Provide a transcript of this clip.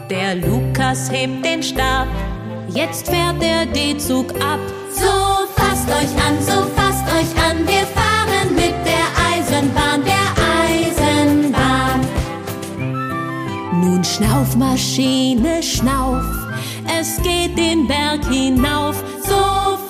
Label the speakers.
Speaker 1: Der Lukas hebt den Stab, jetzt fährt der D-Zug ab.
Speaker 2: So fasst euch an, wir fahren mit der Eisenbahn,
Speaker 1: Nun schnauf, Maschine, schnauf, es geht den Berg hinauf.
Speaker 2: So